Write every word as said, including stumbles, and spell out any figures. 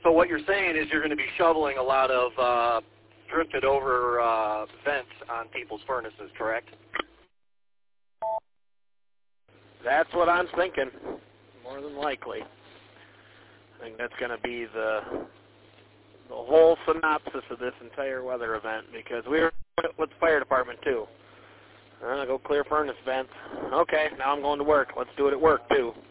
So what you're saying is you're going to be shoveling a lot of uh, drifted over uh, vents on people's furnaces, correct? That's what I'm thinking, more than likely. I think that's going to be the the whole synopsis of this entire weather event, because we were with the fire department too. I'm going to go clear furnace vents. Okay, now I'm going to work. Let's do it at work too.